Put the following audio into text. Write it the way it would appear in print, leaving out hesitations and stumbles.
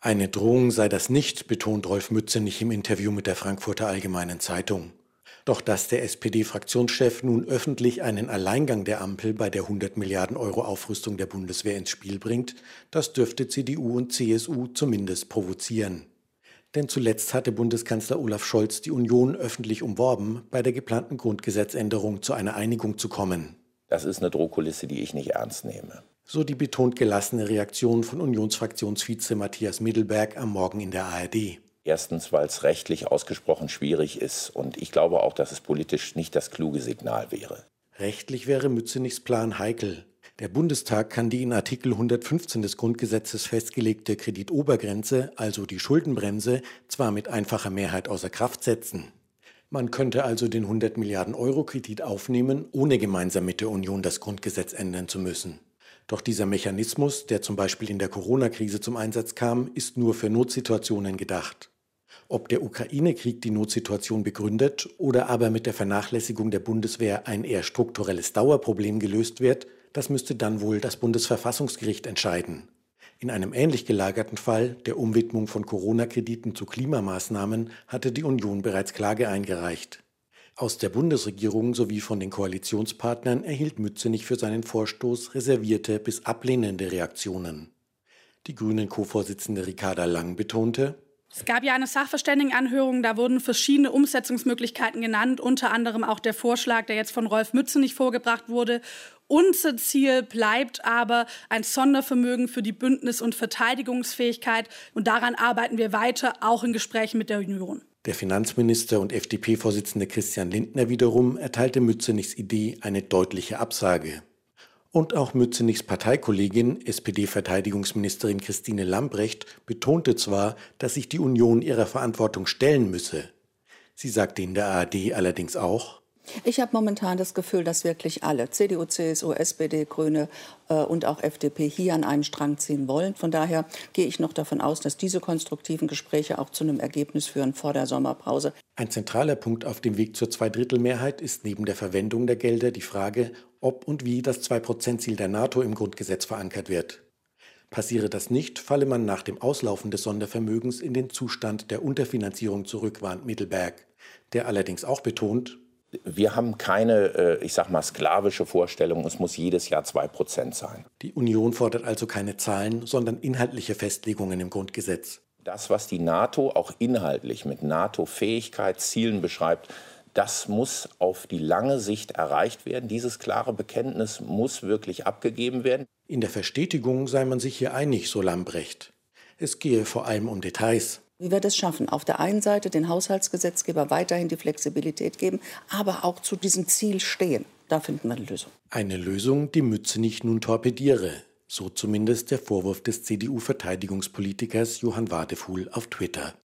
Eine Drohung sei das nicht, betont Rolf Mützenich im Interview mit der Frankfurter Allgemeinen Zeitung. Doch dass der SPD-Fraktionschef nun öffentlich einen Alleingang der Ampel bei der 100 Milliarden Euro Aufrüstung der Bundeswehr ins Spiel bringt, das dürfte CDU und CSU zumindest provozieren. Denn zuletzt hatte Bundeskanzler Olaf Scholz die Union öffentlich umworben, bei der geplanten Grundgesetzänderung zu einer Einigung zu kommen. Das ist eine Drohkulisse, die ich nicht ernst nehme. So die betont gelassene Reaktion von Unionsfraktionsvize Matthias Middelberg am Morgen in der ARD. Erstens, weil es rechtlich ausgesprochen schwierig ist und ich glaube auch, dass es politisch nicht das kluge Signal wäre. Rechtlich wäre Mützenichs Plan heikel. Der Bundestag kann die in Artikel 115 des Grundgesetzes festgelegte Kreditobergrenze, also die Schuldenbremse, zwar mit einfacher Mehrheit außer Kraft setzen. Man könnte also den 100 Milliarden Euro Kredit aufnehmen, ohne gemeinsam mit der Union das Grundgesetz ändern zu müssen. Doch dieser Mechanismus, der zum Beispiel in der Corona-Krise zum Einsatz kam, ist nur für Notsituationen gedacht. Ob der Ukraine-Krieg die Notsituation begründet oder aber mit der Vernachlässigung der Bundeswehr ein eher strukturelles Dauerproblem gelöst wird, das müsste dann wohl das Bundesverfassungsgericht entscheiden. In einem ähnlich gelagerten Fall, der Umwidmung von Corona-Krediten zu Klimamaßnahmen, hatte die Union bereits Klage eingereicht. Aus der Bundesregierung sowie von den Koalitionspartnern erhielt Mützenich für seinen Vorstoß reservierte bis ablehnende Reaktionen. Die Grünen-Co-Vorsitzende Ricarda Lang betonte: Es gab ja eine Sachverständigenanhörung, da wurden verschiedene Umsetzungsmöglichkeiten genannt, unter anderem auch der Vorschlag, der jetzt von Rolf Mützenich vorgebracht wurde. Unser Ziel bleibt aber ein Sondervermögen für die Bündnis- und Verteidigungsfähigkeit. Und daran arbeiten wir weiter, auch in Gesprächen mit der Union. Der Finanzminister und FDP-Vorsitzende Christian Lindner wiederum erteilte Mützenichs Idee eine deutliche Absage. Und auch Mützenichs Parteikollegin, SPD-Verteidigungsministerin Christine Lambrecht, betonte zwar, dass sich die Union ihrer Verantwortung stellen müsse. Sie sagte in der ARD allerdings auch: Ich habe momentan das Gefühl, dass wirklich alle, CDU, CSU, SPD, Grüne und auch FDP, hier an einem Strang ziehen wollen. Von daher gehe ich noch davon aus, dass diese konstruktiven Gespräche auch zu einem Ergebnis führen vor der Sommerpause. Ein zentraler Punkt auf dem Weg zur Zweidrittelmehrheit ist neben der Verwendung der Gelder die Frage, ob und wie das 2%-Ziel der NATO im Grundgesetz verankert wird. Passiere das nicht, falle man nach dem Auslaufen des Sondervermögens in den Zustand der Unterfinanzierung zurück, warnt Middelberg, der allerdings auch betont: Wir haben keine, sklavische Vorstellung, es muss jedes Jahr 2% sein. Die Union fordert also keine Zahlen, sondern inhaltliche Festlegungen im Grundgesetz. Das, was die NATO auch inhaltlich mit NATO-Fähigkeitszielen beschreibt, das muss auf die lange Sicht erreicht werden. Dieses klare Bekenntnis muss wirklich abgegeben werden. In der Verstetigung sei man sich hier einig, so Lambrecht. Es gehe vor allem um Details. Wie wir das schaffen, auf der einen Seite den Haushaltsgesetzgeber weiterhin die Flexibilität geben, aber auch zu diesem Ziel stehen. Da finden wir eine Lösung. Eine Lösung, die Mützenich nun torpediere. So zumindest der Vorwurf des CDU-Verteidigungspolitikers Johann Wadefuhl auf Twitter.